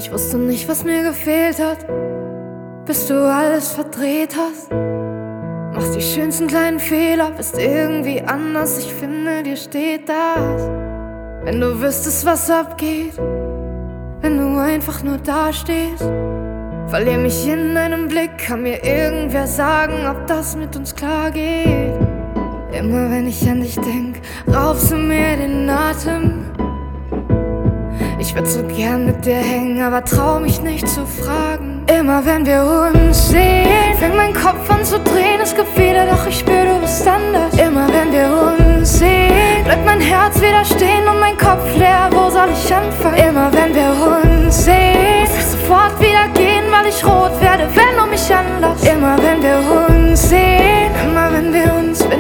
Ich wusste nicht, was mir gefehlt hat, bis du alles verdreht hast. Machst die schönsten kleinen Fehler, bist irgendwie anders. Ich finde, dir steht das. Wenn du wüsstest, was abgeht, wenn du einfach nur dastehst. Verlier mich in deinem Blick, kann mir irgendwer sagen, ob das mit uns klar geht. Immer wenn ich an dich denk, raubst du mir den Atem. Ich würd so gern mit dir hängen, aber trau mich nicht zu fragen. Immer wenn wir uns sehen, fängt mein Kopf an zu drehen. Es gibt viele, doch ich spür, du bist anders. Immer wenn wir uns sehen, bleibt mein Herz wieder stehen und mein Kopf leer. Wo soll ich anfangen? Immer wenn wir uns sehen, muss ich sofort wieder gehen, weil ich rot werde, wenn du mich anlachst. Immer wenn wir uns sehen, immer wenn wir uns sehen.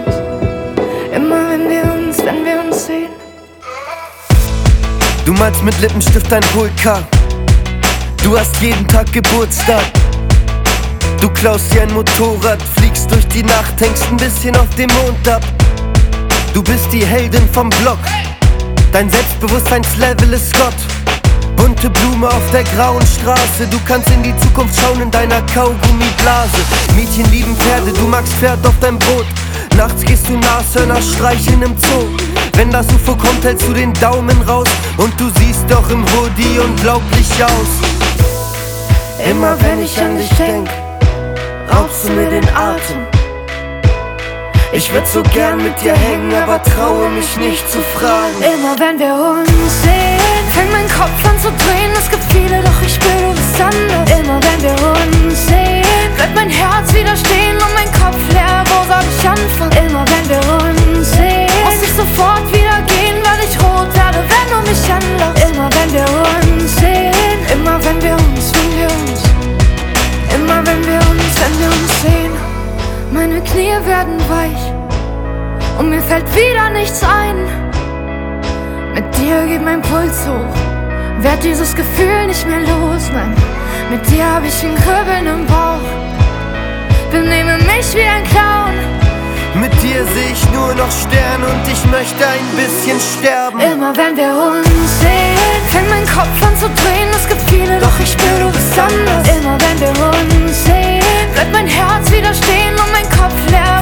Du malst mit Lippenstift ein Polka. Du hast jeden Tag Geburtstag. Du klaust dir ein Motorrad, fliegst durch die Nacht, hängst ein bisschen auf dem Mond ab. Du bist die Heldin vom Block. Dein Selbstbewusstseinslevel ist Gott. Bunte Blume auf der grauen Straße. Du kannst in die Zukunft schauen in deiner Kaugummiblase. Mädchen lieben Pferde, du magst Pferd auf dein Brot. Nachts gehst du Nashörner streicheln im Zoo. Wenn das UFO kommt, hältst du den Daumen raus. Und du siehst doch im Hoodie unglaublich aus. Immer wenn ich an dich denk, raubst du mir den Atem. Ich würd so gern mit dir hängen, aber traue mich nicht zu fragen. Immer wenn wir uns sehen, fängt mein Kopf an zu drehen. Es gibt viele, doch ich spür, du bist anders. Immer wenn wir uns sehen, bleibt mein Herz wieder stehen und mein Kopf leer. Wo soll ich anfangen? Immer wenn wir uns sehen, muss ich sofort wieder gehen, weil ich rot werde, wenn du mich anlachst. Immer wenn wir uns sehen, immer wenn wir uns. Immer wenn wir uns sehen. Meine Knie werden weich und mir fällt wieder nichts ein. Mit dir geht mein Puls hoch, werd dieses Gefühl nicht mehr los, nein. Mit dir hab ich ein Kribbeln im Bauch, benehme mich wie ein Clown. Mit dir seh ich nur noch Sterne und ich möchte ein bisschen sterben. Immer wenn wir uns sehen, fängt mein Kopf an zu drehen. Es gibt viele, doch ich spür, du bist anders. Immer wenn wir uns sehen, bleibt mein Herz wieder stehen und mein Kopf leer.